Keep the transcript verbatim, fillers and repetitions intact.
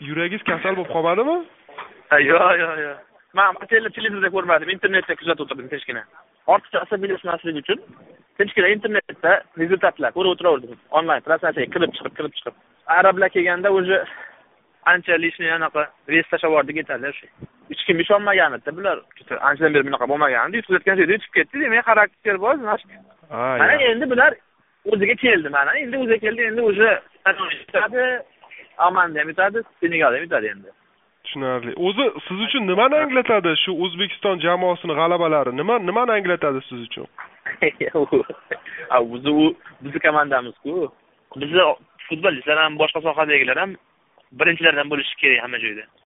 yuragingiz kasal bo'lib qolmadimi? Yo'q, yo'q, yo'q. Men televizorda ko'rmadim, internetda kuzatib o'tirdim tinchgina. Ortiqcha asabiylashmaslik uchun tinchgina internetda rezultatlar ko'rib o'tiraverdim. Onlayn translyatsiyaga kirib chiqib, kirib chiqib. Arablar kelganda o'zi ancha lishniy anaqa res tashavordi ketadi o'sha. Hech kim ishonmagan edi bular. Anchadan beri bunaqa bo'lmagan edi. Yutib joyda yutib ketdi. Demak, xarakter bor, mashq. Mana endi bular o'ziga keldi mana. Endi o'ziga keldi, endi o'zi yutadi. Amanda ham yutadi, Senegal ham yutadi endi. Tushunarli. O'zi siz uchun nimani anglatadi shu O'zbekiston jamoasining g'alabalari? Nima nimani anglatadi siz uchun? O'zi u bizning komandamiz-ku. Bizni futbolchilar ham boshqa sohadagilar ham birinchilardan bo'lishi kerak hamma joyda.